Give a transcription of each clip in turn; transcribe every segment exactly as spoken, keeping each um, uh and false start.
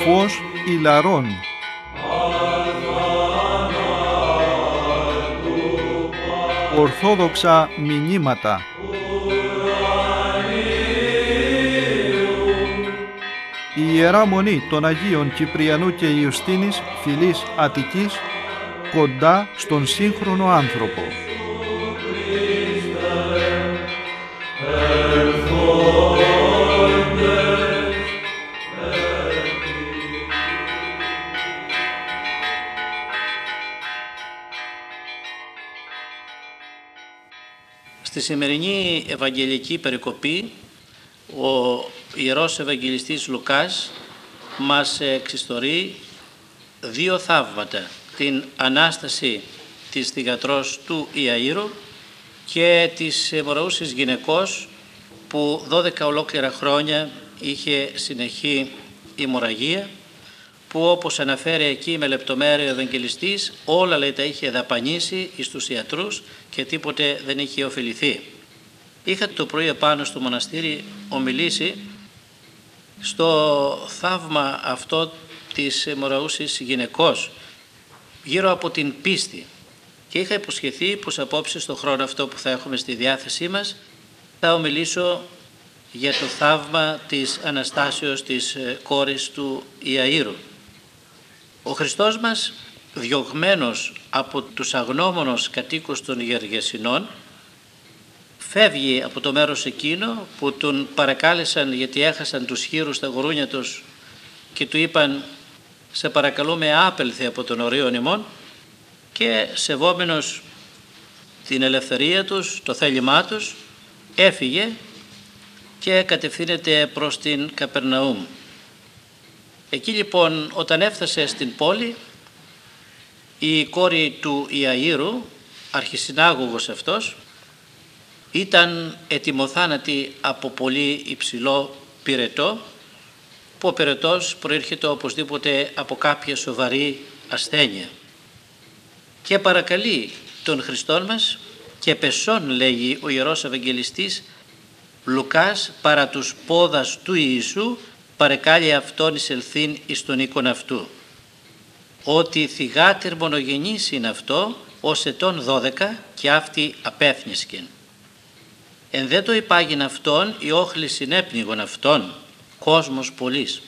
φως ηλαρών. Ορθόδοξα μηνύματα. Η Ιερά Μονή των Αγίων Κυπριανού και Ιουστίνης φυλής Αττικής, κοντά στον σύγχρονο άνθρωπο. Στη σημερινή Ευαγγελική περικοπή, ο Ιερός Ευαγγελιστής Λουκάς μας εξιστορεί δύο θαύματα. Την Ανάσταση της θυγατρός του Ιαΐρου και της αιμορροούσης γυναικός που δώδεκα ολόκληρα χρόνια είχε συνεχή αιμορραγία, που όπως αναφέρει εκεί με λεπτομέρεια ο Ευαγγελιστής, όλα λέει τα είχε δαπανίσει εις τους ιατρούς και τίποτε δεν είχε ωφεληθεί. Είχα το πρωί επάνω στο μοναστήρι ομιλήσει στο θαύμα αυτό της αιμορροούσης γυναικός γύρω από την πίστη, και είχα υποσχεθεί πως απόψε στο χρόνο αυτό που θα έχουμε στη διάθεσή μας θα ομιλήσω για το θαύμα της Αναστάσεως της κόρης του Ιαΐρου. Ο Χριστός μας, διωγμένος από τους αγνώμονους κατοίκους των Γεργεσηνών, φεύγει από το μέρος εκείνο που τον παρακάλεσαν γιατί έχασαν τους χείρους στα γουρούνια τους και του είπαν «Σε παρακαλούμε άπελθε από τον ορίον ημών», και σεβόμενος την ελευθερία τους, το θέλημά τους, έφυγε και κατευθύνεται προς την Καπερναούμ. Εκεί λοιπόν όταν έφτασε στην πόλη, η κόρη του Ιαΐρου, αρχισυνάγωγος αυτός, ήταν ετοιμοθάνατη από πολύ υψηλό πυρετό, που ο πυρετός προέρχεται οπωσδήποτε από κάποια σοβαρή ασθένεια, και παρακαλεί τον Χριστόν μας και πεσόν, λέγει ο Ιερός Ευαγγελιστής Λουκάς, παρά τους πόδας του Ιησού παρεκάλει αυτόν εισελθήν εις τον οίκον αυτού, ότι θυγάτηρ μονογενής είναι αυτό ως ετών δώδεκα και αυτή απέθνισκεν. Εν δε το υπάγειν αυτόν η όχλη συνέπνιγον αυτόν, κόσμος πολλής.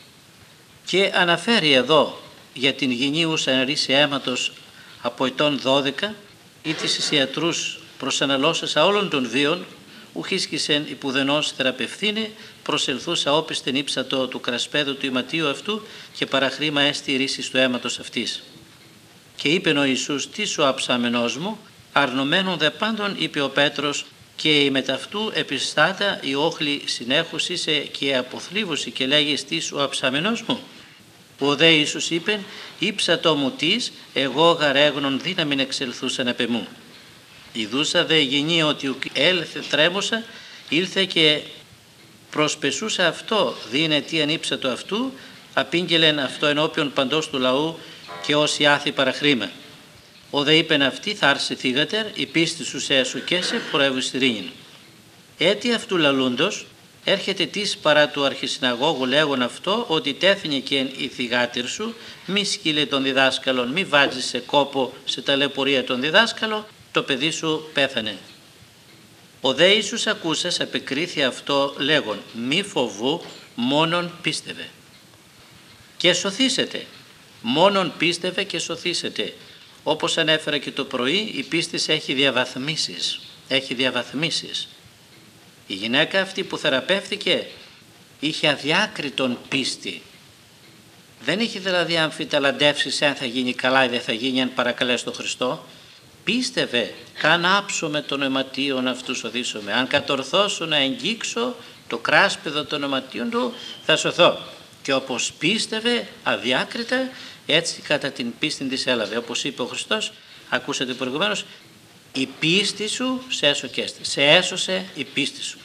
Και αναφέρει εδώ για την γυνίουσα ρίση αίματος από ετών δώδεκα ή τις ιατρούς προσαναλώσασα όλων των βίων, ουχίσκησεν υπουδενός θεραπευθύνε, προσελθούσα όπιστεν ύψατο του κρασπέδου του ηματίου αυτού και παραχρήμα έστι ρίσης του αίματος αυτής. Και είπεν ο Ιησούς, τι σου αψάμενός μου, αρνωμένον δε πάντων, είπε ο Πέτρος, και η μεταυτού επιστάτα η όχλη συνέχους είσαι και αποθλίβωση και λέγεις τι σου αψάμενός μου. Ο δε Ιησούς είπεν, ύψατο μου τις, εγώ γαρέγνων δύναμην εξελθούσαν επ' εμού. Ιδούσα δε γεννή ότι έλθε τρέμωσα, ήλθε και προσπεσούσα αυτό, δίνε τι ανήψατο αυτού, απήγγελεν αυτό ενώπιον παντός του λαού και όσοι άθη παραχρήμα. Ο δε είπεν αυτή θα άρσει θύγατερ, η πίστη σου σε εσουκέσε πορεύου στηρίνην. Έτι αυτού λαλούντος, έρχεται της παρά του αρχισυναγώγου λέγον αυτό, ότι τέθηνε και η θυγάτηρ σου, μη σκύλε τον διδάσκαλον, μη βάζεις σε κόπο σε ταλαιπωρία τον διδάσκαλο, το παιδί σου πέθανε. Ο δε Ιησούς ακούσας απεκρίθη αυτό λέγον, μη φοβού, μόνον πίστευε και σωθήσετε. Μόνον πίστευε και σωθήσετε. Όπως ανέφερα και το πρωί, η πίστη έχει διαβαθμίσεις. Έχει διαβαθμίσεις. Η γυναίκα αυτή που θεραπεύτηκε είχε αδιάκριτον πίστη. Δεν είχε δηλαδή αμφιταλαντεύσεις αν θα γίνει καλά ή δεν θα γίνει αν παρακαλέσει τον Χριστό. Πίστευε, καν άψω τον αιματίον αυτού σωθήσομαι. Αν κατορθώσω να εγγίξω το κράσπεδο των αιματίων του θα σωθώ. Και όπως πίστευε αδιάκριτα, έτσι κατά την πίστη της έλαβε. Όπως είπε ο Χριστός, ακούσατε προηγουμένως, η πίστη σου σε έσωκέστη. Σε έσωσε η πίστη σου.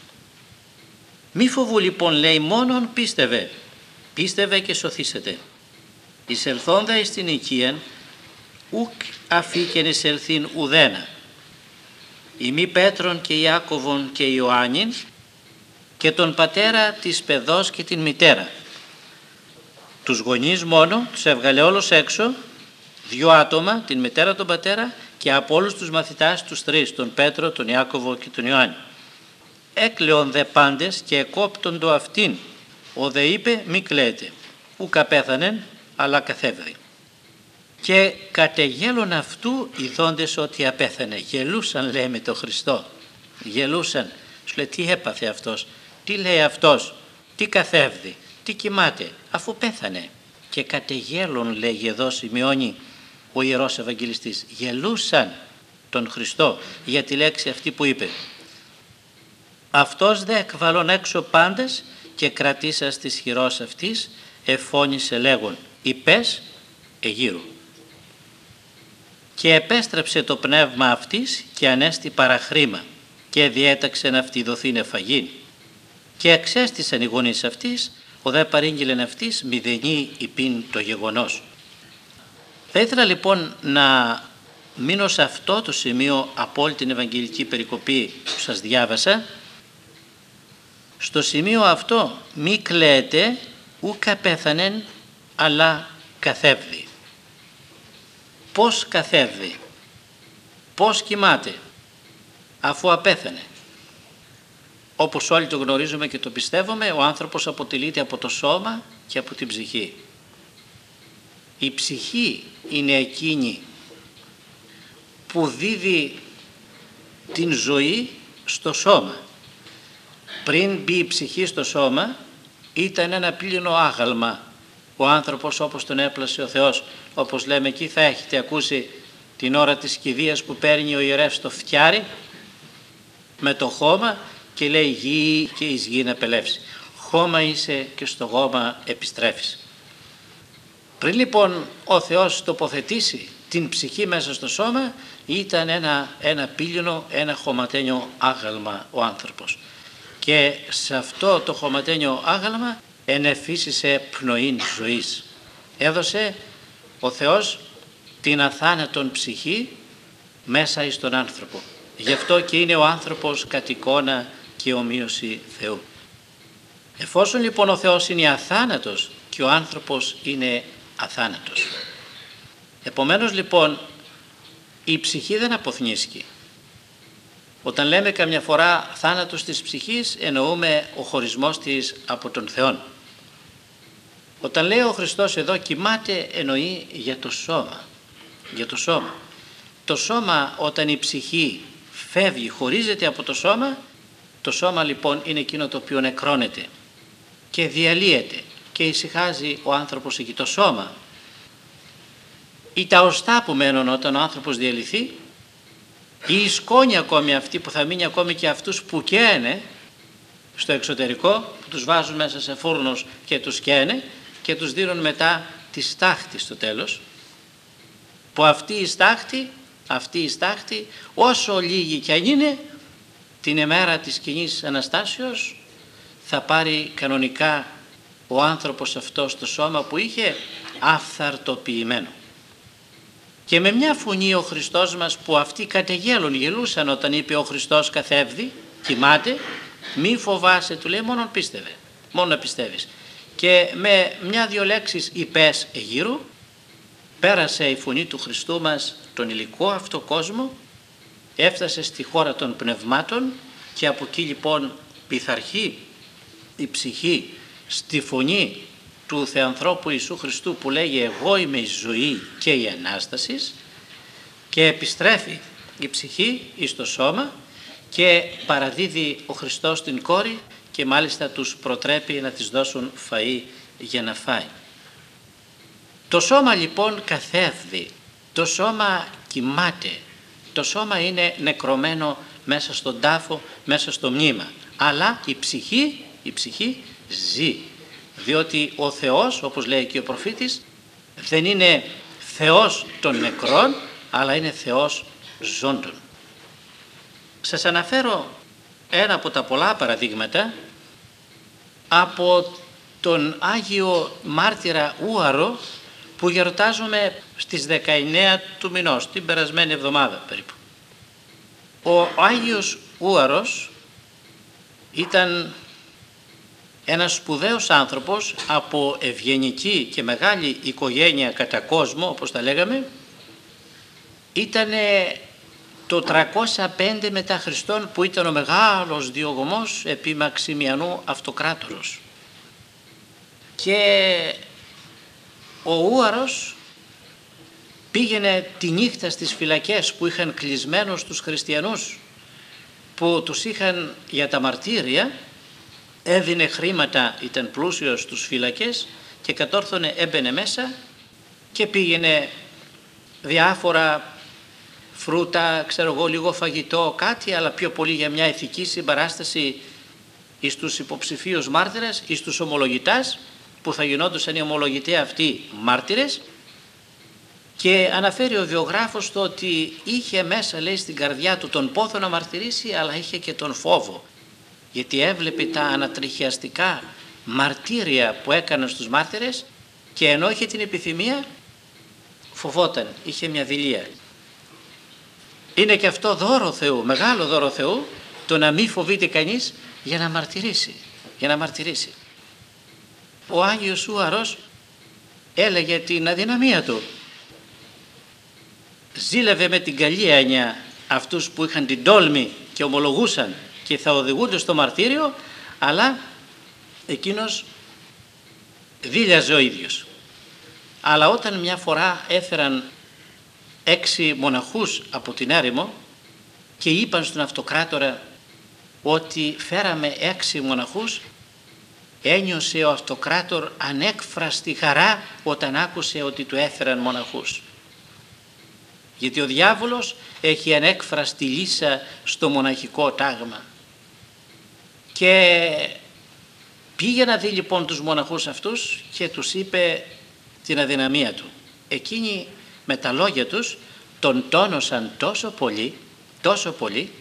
Μη φοβού λοιπόν, λέει, μόνον πίστευε. Πίστευε και σωθήσετε. Εισελθόντα εις την οικίαν, ουκ αφήκεν εισελθήν ουδένα. Ημί Πέτρον και Ιάκωβον και Ιωάννην και τον πατέρα της παιδός και την μητέρα. Τους γονείς μόνο, τους έβγαλε όλους έξω, δυο άτομα, την μητέρα, τον πατέρα, και από όλους τους μαθητάς τους τρεις, τον Πέτρο, τον Ιάκωβο και τον Ιωάννη. Έκλεον δε πάντες και εκόπτον το αυτήν. Ο δε είπε μη κλαίτε, ουκ απέθανεν, αλλά καθέβδη. Και κατεγέλων αυτού ειδώντες ότι απέθανε. Γελούσαν, λέει, με τον Χριστό. Γελούσαν. Σου λέει, τι έπαθε αυτός, τι λέει αυτός, τι καθέβδη, τι κοιμάται, αφού πέθανε. Και κατεγέλων, λέγει εδώ, σημειώνει ο Ιερός Ευαγγελιστής. Γελούσαν τον Χριστό για τη λέξη αυτή που είπε. Αυτός δε εκβαλών έξω πάντες και κρατήσας της χειρός αυτής εφώνησε λέγον «Υπές εγύρου». Και επέστρεψε το πνεύμα αυτής και ανέστη παραχρήμα και διέταξε να αυτή δοθήνε εφαγήν. Και εξέστησαν οι γονείς αυτής, ο δε παρήγγειλεν αυτής μηδενή υπήν το γεγονός. Θα ήθελα λοιπόν να μείνω σε αυτό το σημείο από όλη την Ευαγγελική περικοπή που σας διάβασα. Στο σημείο αυτό μη κλαίτε ουκ απέθανεν, αλλά καθέβδη. Πώς καθέβδη, πώς κοιμάται αφού απέθανε? Όπως όλοι το γνωρίζουμε και το πιστεύουμε, ο άνθρωπος αποτελείται από το σώμα και από την ψυχή. Η ψυχή είναι εκείνη που δίδει την ζωή στο σώμα. Πριν μπει η ψυχή στο σώμα ήταν ένα πλήνο άγαλμα. Ο άνθρωπος όπως τον έπλασε ο Θεός, όπως λέμε εκεί, θα έχετε ακούσει την ώρα της κηδείας που παίρνει ο ιερεύς το φτιάρι με το χώμα και λέει γη και εις γη να πελεύσει. Χώμα είσαι και στο γόμα επιστρέφεις. Πριν λοιπόν ο Θεός τοποθετήσει την ψυχή μέσα στο σώμα, ήταν ένα, ένα πύλινο, ένα χωματένιο άγαλμα ο άνθρωπος. Και σε αυτό το χωματένιο άγαλμα ενεφύσισε πνοήν ζωής. Έδωσε ο Θεός την αθάνατον ψυχή μέσα εις τον άνθρωπο. Γι' αυτό και είναι ο άνθρωπος κατ' εικόνα και ομοίωση Θεού. Εφόσον λοιπόν ο Θεός είναι αθάνατος και ο άνθρωπος είναι αθάνατος. Επομένως λοιπόν η ψυχή δεν αποθνίσκει. Όταν λέμε καμιά φορά θάνατος της ψυχής, εννοούμε ο χωρισμός της από τον Θεό. Όταν λέει ο Χριστός εδώ κοιμάται, εννοεί για το σώμα. Για το σώμα. Το σώμα, όταν η ψυχή φεύγει, χωρίζεται από το σώμα, το σώμα λοιπόν είναι εκείνο το οποίο νεκρώνεται και διαλύεται και ησυχάζει ο άνθρωπος εκεί. Το σώμα ή τα οστά που μένουν όταν ο άνθρωπος διαλυθεί, ή η σκόνη ακόμη αυτή που θα μείνει ακόμη και αυτούς που καίνε στο εξωτερικό, που τους βάζουν μέσα σε φούρνους και τους καίνε και τους δίνουν μετά τη στάχτη στο τέλος, που αυτή η στάχτη, αυτή η στάχτη όσο λίγη κι αν είναι, την ημέρα της Κοινής Αναστάσεως θα πάρει κανονικά ο άνθρωπος αυτός το σώμα που είχε αφθαρτοποιημένο. Και με μια φωνή ο Χριστός μας, που αυτοί κατεγέλουν, γελούσαν όταν είπε ο Χριστός καθέβδη, κοιμάται, μη φοβάσαι, του λέει, μόνο πίστευε, μόνο να πιστεύεις. Και με μια-δυο λέξεις υπές εγύρου πέρασε η φωνή του Χριστού μας τον υλικό αυτό κόσμο, έφτασε στη χώρα των πνευμάτων και από εκεί λοιπόν πειθαρχεί η ψυχή στη φωνή του Θεανθρώπου Ιησού Χριστού που λέγει εγώ είμαι η ζωή και η Ανάστασης, και επιστρέφει η ψυχή εις το σώμα και παραδίδει ο Χριστός την κόρη και μάλιστα τους προτρέπει να της δώσουν φαΐ για να φάει. Το σώμα λοιπόν καθέβδει, το σώμα κοιμάται, το σώμα είναι νεκρωμένο μέσα στον τάφο, μέσα στο μνήμα, αλλά η ψυχή, η ψυχή ζει. Διότι ο Θεός, όπως λέει και ο προφήτης, δεν είναι Θεός των νεκρών, αλλά είναι Θεός ζώντων. Σας αναφέρω ένα από τα πολλά παραδείγματα από τον Άγιο Μάρτυρα Ούαρο που γιορτάζουμε στις δεκαεννέα του μηνός, την περασμένη εβδομάδα περίπου. Ο Άγιος Ούαρος ήταν ένας σπουδαίος άνθρωπος από ευγενική και μεγάλη οικογένεια κατά κόσμο, όπως τα λέγαμε, ήταν το τριακόσια πέντε μετά Χριστόν που ήταν ο μεγάλος διωγμός επί Μαξιμιανού Αυτοκράτορος. Και ο Ούαρος πήγαινε τη νύχτα στις φυλακές που είχαν κλεισμένους τους χριστιανούς, που τους είχαν για τα μαρτύρια, έδινε χρήματα, ήταν πλούσιος στους φυλακές και κατόρθωνε, έμπαινε μέσα και πήγαινε διάφορα φρούτα, ξέρω εγώ, λίγο φαγητό, κάτι, αλλά πιο πολύ για μια ηθική συμπαράσταση εις τους υποψηφίους μάρτυρες, εις τους ομολογητάς, που θα γινόντουσαν οι ομολογητές αυτοί μάρτυρες. Και αναφέρει ο βιογράφος το ότι είχε μέσα, λέει, στην καρδιά του τον πόθο να μαρτυρήσει, αλλά είχε και τον φόβο, γιατί έβλεπε τα ανατριχιαστικά μαρτύρια που έκαναν στους μάρτυρες και ενώ είχε την επιθυμία φοβόταν, είχε μια δειλία. Είναι και αυτό δώρο Θεού, μεγάλο δώρο Θεού, το να μην φοβείται κανείς για να μαρτυρήσει, για να μαρτυρήσει. Ο Άγιος Ούαρος έλεγε την αδυναμία του. Ζήλευε με την καλή έννοια αυτούς που είχαν την τόλμη και ομολογούσαν και θα οδηγούνται στο μαρτύριο, αλλά εκείνος δίλιαζε ο ίδιος. Αλλά όταν μια φορά έφεραν έξι μοναχούς από την έρημο και είπαν στον Αυτοκράτορα ότι φέραμε έξι μοναχούς, ένιωσε ο Αυτοκράτορ ανέκφραστη χαρά όταν άκουσε ότι του έφεραν μοναχούς. Γιατί ο διάβολος έχει ανέκφραστη λύσα στο μοναχικό τάγμα. Και πήγε να δει λοιπόν τους μοναχούς αυτούς και τους είπε την αδυναμία του. Εκείνοι με τα λόγια τους τον τόνωσαν τόσο πολύ, τόσο πολύ,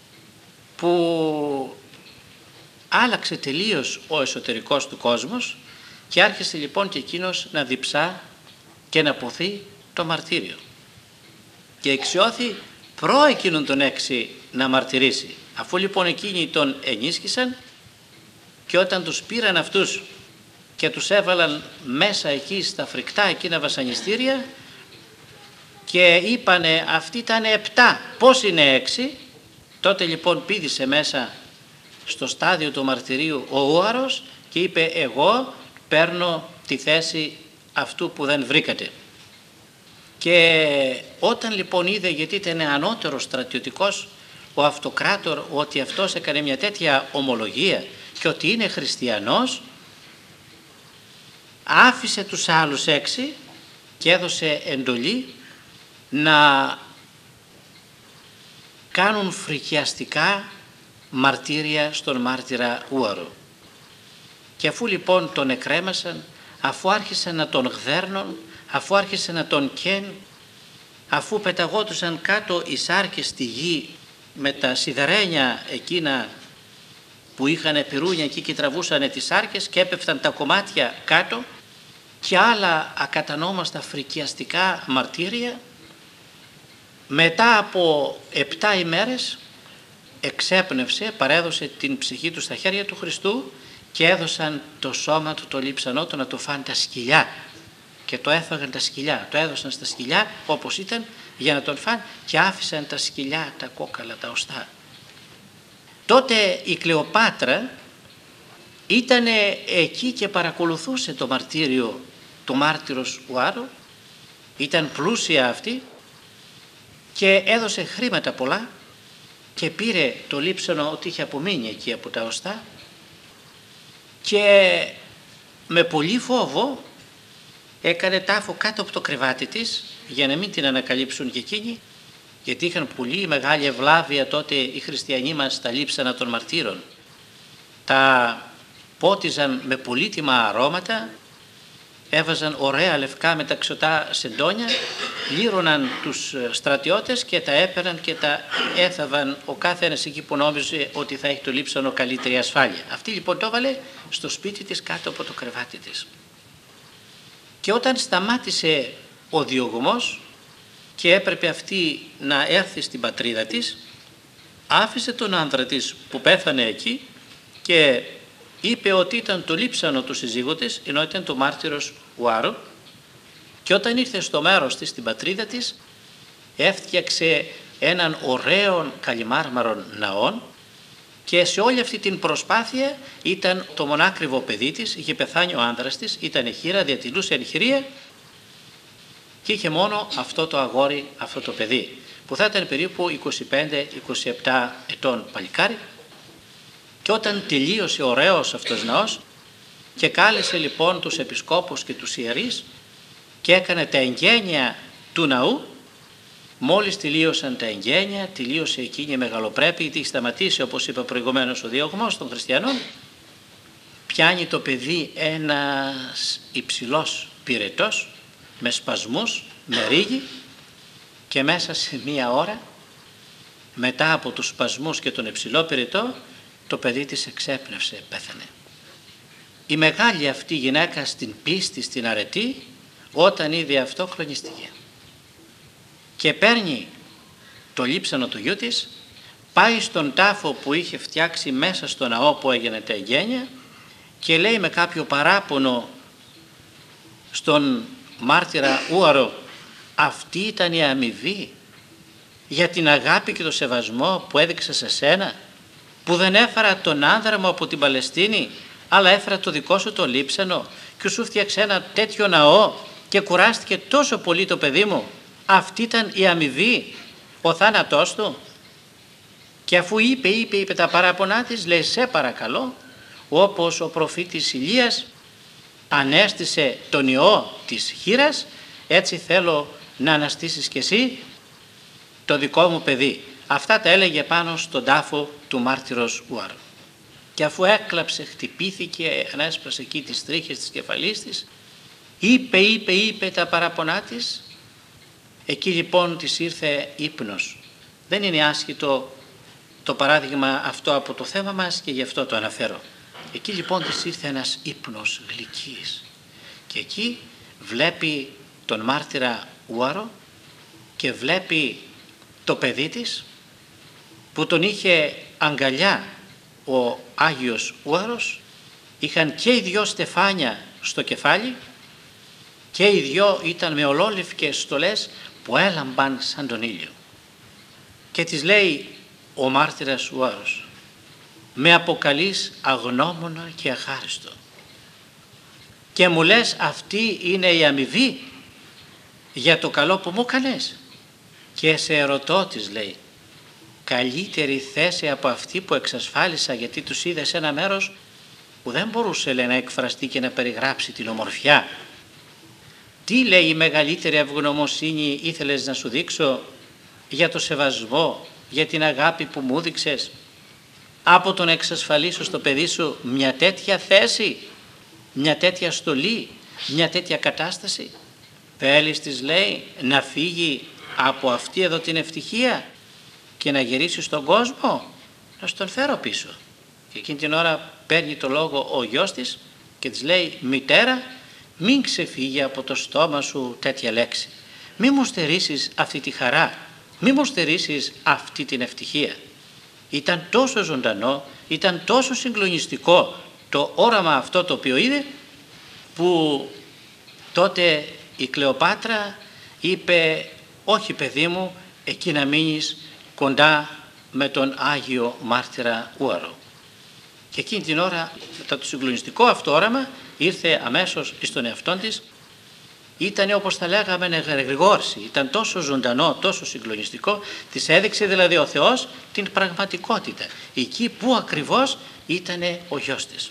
που άλλαξε τελείως ο εσωτερικός του κόσμος και άρχισε λοιπόν και εκείνος να διψά και να ποθεί το μαρτύριο. Και εξιώθη προ εκείνον τον έξι να μαρτυρήσει. Αφού λοιπόν εκείνοι τον ενίσχυσαν και όταν τους πήραν αυτούς και τους έβαλαν μέσα εκεί στα φρικτά εκείνα βασανιστήρια και είπανε αυτοί ήταν επτά, πώς είναι έξι, τότε λοιπόν πήδησε μέσα στο στάδιο του μαρτυρίου ο Ούαρος και είπε εγώ παίρνω τη θέση αυτού που δεν βρήκατε. Και όταν λοιπόν είδε, γιατί ήταν ανώτερος στρατιωτικός, ο Αυτοκράτορ, ότι αυτός έκανε μια τέτοια ομολογία και ότι είναι χριστιανός, άφησε τους άλλους έξι και έδωσε εντολή να κάνουν φρικιαστικά μαρτύρια στον μάρτυρα Ούαρο. Και αφού λοιπόν τον εκρέμασαν, αφού άρχισαν να τον γδέρνουν, αφού άρχισαν να τον καίν, αφού πεταγόντουσαν κάτω οι σάρκες στη γη με τα σιδερένια εκείνα που είχαν πυρούνια εκεί και τραβούσαν τις σάρκες και έπεφταν τα κομμάτια κάτω και άλλα ακατανόμαστα φρικιαστικά μαρτύρια, μετά από επτά ημέρες εξέπνευσε, παρέδωσε την ψυχή του στα χέρια του Χριστού και έδωσαν το σώμα του, το λείψανό του, να το φάνε τα σκυλιά. Και το έφαγαν τα σκυλιά, το έδωσαν στα σκυλιά όπως ήταν για να τον φάνε και άφησαν τα σκυλιά, τα κόκαλα, τα οστά. Τότε η Κλεοπάτρα ήταν εκεί και παρακολουθούσε το μαρτύριο του μάρτυρος Ούαρο, ήταν πλούσια αυτή και έδωσε χρήματα πολλά και πήρε το λείψανο ότι είχε απομείνει εκεί από τα οστά και με πολύ φόβο έκανε τάφο κάτω από το κρεβάτι της για να μην την ανακαλύψουν και εκείνοι, γιατί είχαν πολύ μεγάλη ευλάβεια τότε οι χριστιανοί μας τα λείψανα των μαρτύρων. Τα πότιζαν με πολύτιμα αρώματα, έβαζαν ωραία λευκά μεταξωτά σεντόνια, λύρωναν τους στρατιώτες και τα έπαιρναν και τα έθαβαν ο κάθε ένας εκεί που νόμιζε ότι θα έχει το λείψανο καλύτερη ασφάλεια. Αυτή λοιπόν το έβαλε στο σπίτι της κάτω από το κρεβάτι της. Και όταν σταμάτησε ο διωγμός και έπρεπε αυτή να έρθει στην πατρίδα της, άφησε τον άνδρα της που πέθανε εκεί και είπε ότι ήταν το λείψανο του συζύγου της, ενώ ήταν το μάρτυρος Ουάρο, και όταν ήρθε στο μέρος της, στην πατρίδα της, έφτιαξε έναν ωραίο καλυμάρμαρον ναό, και σε όλη αυτή την προσπάθεια ήταν το μονάκριβο παιδί της, είχε πεθάνει ο άνδρας της, ήταν χήρα, διατηρούσε εγχειρία και είχε μόνο αυτό το αγόρι, αυτό το παιδί, που θα ήταν περίπου είκοσι πέντε είκοσι επτά ετών παλικάρι. Και όταν τελείωσε ωραίος αυτός ναός και κάλεσε λοιπόν τους επισκόπους και τους ιερείς και έκανε τα εγγένεια του ναού, μόλις τελείωσαν τα εγγένεια, τελείωσε εκείνη η μεγαλοπρέπεια, γιατί έχει σταματήσει, όπως είπα προηγουμένως, ο διωγμός των χριστιανών, πιάνει το παιδί ένας υψηλός πυρετός με σπασμούς, με ρίγη, και μέσα σε μία ώρα, μετά από τους σπασμούς και τον υψηλό πυρετό, το παιδί της εξέπνευσε, πέθανε. Η μεγάλη αυτή γυναίκα στην πίστη, στην αρετή, όταν είδε αυτό, κλονίστηκε. Και παίρνει το λείψανο του γιού της, πάει στον τάφο που είχε φτιάξει μέσα στο ναό που έγινε τα εγγένεια και λέει με κάποιο παράπονο στον μάρτυρα Ούαρο, αυτή ήταν η αμοιβή για την αγάπη και το σεβασμό που έδειξα σε σένα, που δεν έφερα τον άνδρα μου από την Παλαιστίνη, αλλά έφερα το δικό σου το λείψανο και σου φτιάξε ένα τέτοιο ναό και κουράστηκε τόσο πολύ το παιδί μου. Αυτή ήταν η αμοιβή, ο θάνατός του. Και αφού είπε, είπε, είπε τα παράπονά της, λέει, σε παρακαλώ, όπως ο προφήτης Ηλίας ανέστησε τον ιό της χήρας, έτσι θέλω να αναστήσεις και εσύ το δικό μου παιδί. Αυτά τα έλεγε πάνω στον τάφο του μάρτυρος Ουάρ. Και αφού έκλαψε, χτυπήθηκε, ανέσπασε εκεί τις τρίχες της κεφαλής της, είπε, είπε, είπε τα παράπονά της. Εκεί λοιπόν της ήρθε ύπνος. Δεν είναι άσχετο το παράδειγμα αυτό από το θέμα μας και γι' αυτό το αναφέρω. Εκεί λοιπόν της ήρθε ένας ύπνος γλυκής και εκεί βλέπει τον μάρτυρα Ούαρο και βλέπει το παιδί της που τον είχε αγκαλιά ο Άγιος Ούαρος. Είχαν και οι δυο στεφάνια στο κεφάλι και οι δυο ήταν με ολόλευκες στολές που έλαμπαν σαν τον ήλιο. Και της λέει ο μάρτυρας Ούαρος, με αποκαλείς αγνώμονα και αχάριστο και μου λες αυτή είναι η αμοιβή για το καλό που μου έκανες, και σε ερωτώ, της λέει, καλύτερη θέση από αυτή που εξασφάλισα, γιατί τους είδε σε ένα μέρος που δεν μπορούσε, λέει, να εκφραστεί και να περιγράψει την ομορφιά. Τι, λέει, η μεγαλύτερη ευγνωμοσύνη ήθελες να σου δείξω για το σεβασμό, για την αγάπη που μου δείξες, από το να εξασφαλίσω στο παιδί σου μια τέτοια θέση, μια τέτοια στολή, μια τέτοια κατάσταση? Θέλεις, της λέει, να φύγει από αυτή εδώ την ευτυχία και να γυρίσει στον κόσμο? Να στον φέρω πίσω. Και εκείνη την ώρα παίρνει το λόγο ο γιος της και της λέει, μητέρα, μην ξεφύγει από το στόμα σου τέτοια λέξη. Μη μου στερήσεις αυτή τη χαρά, μη μου στερήσεις αυτή την ευτυχία. Ήταν τόσο ζωντανό, ήταν τόσο συγκλονιστικό το όραμα αυτό το οποίο είδε, που τότε η Κλεοπάτρα είπε, όχι παιδί μου, εκεί να μείνεις κοντά με τον Άγιο Μάρτυρα Ούαρο. Και εκείνη την ώρα, μετά το συγκλονιστικό αυτό όραμα, ήρθε αμέσως στον εαυτόν της. Ήταν, όπως θα λέγαμε, εγρηγόρηση, ήταν τόσο ζωντανό, τόσο συγκλονιστικό, της έδειξε δηλαδή ο Θεός την πραγματικότητα, εκεί που ακριβώς ήταν ο γιος της.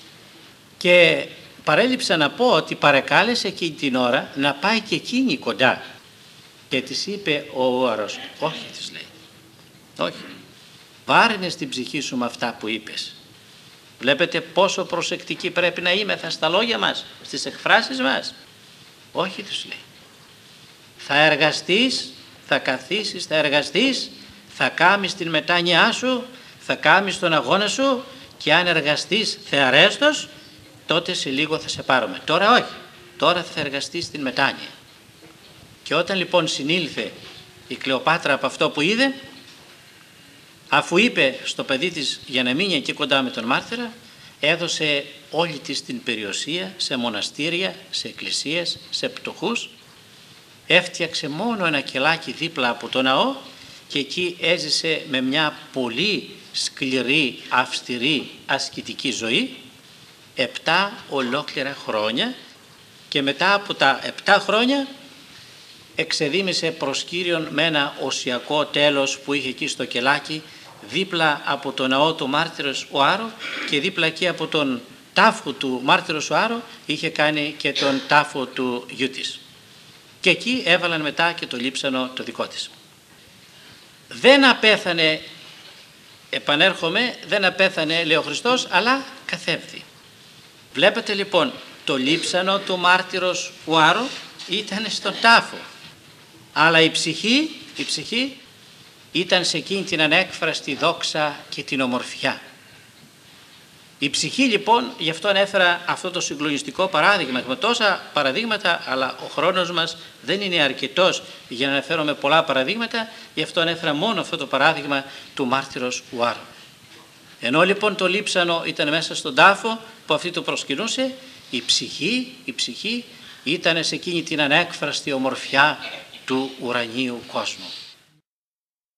Και παρέλειψα να πω ότι παρεκάλεσε εκείνη την ώρα να πάει και εκείνη κοντά και της είπε ο Ούαρος, όχι, της λέει, όχι, βάρινε στην ψυχή σου με αυτά που είπες. Βλέπετε πόσο προσεκτικοί πρέπει να είμεθα στα λόγια μας, στις εκφράσεις μας? Όχι, τους λέει, θα εργαστείς, θα καθίσεις, θα εργαστείς, θα κάμεις την μετάνοιά σου, θα κάμεις τον αγώνα σου και αν εργαστείς θεαρέστος, τότε σε λίγο θα σε πάρουμε. Τώρα όχι, τώρα θα εργαστείς την μετάνοια. Και όταν λοιπόν συνήλθε η Κλεοπάτρα από αυτό που είδε, αφού είπε στο παιδί της για να μείνει εκεί κοντά με τον μάρτυρα, έδωσε όλη της την περιουσία σε μοναστήρια, σε εκκλησίες, σε πτωχούς. Έφτιαξε μόνο ένα κελάκι δίπλα από το ναό και εκεί έζησε με μια πολύ σκληρή, αυστηρή, ασκητική ζωή επτά ολόκληρα χρόνια, και μετά από τα επτά χρόνια εξεδίμησε προς Κύριον με ένα οσιακό τέλος που είχε εκεί στο κελάκι δίπλα από το ναό του Μάρτυρος ο Άρο, και δίπλα εκεί από τον τάφο του Μάρτυρος ο Άρο είχε κάνει και τον τάφο του γιού της. Και εκεί έβαλαν μετά και το λείψανο το δικό της. Δεν απέθανε, επανέρχομαι, δεν απέθανε λέει ο Χριστός, αλλά καθέβδη. Βλέπετε λοιπόν, το λείψανο του Μάρτυρος ο Άρο ήταν στον τάφο, αλλά η ψυχή, η ψυχή ήταν σε εκείνη την ανέκφραστη δόξα και την ομορφιά. Η ψυχή λοιπόν, γι' αυτό ανέφερα αυτό το συγκλονιστικό παράδειγμα. Έχουμε τόσα παραδείγματα, αλλά ο χρόνος μας δεν είναι αρκετός για να αναφέρομαι πολλά παραδείγματα, γι' αυτό ανέφερα μόνο αυτό το παράδειγμα του Μάρτυρος Ουάρου. Ενώ λοιπόν το λείψανο ήταν μέσα στον τάφο που αυτή το προσκυνούσε, η ψυχή, η ψυχή ήταν σε εκείνη την ανέκφραστη ομορφιά του ουρανίου κόσμου.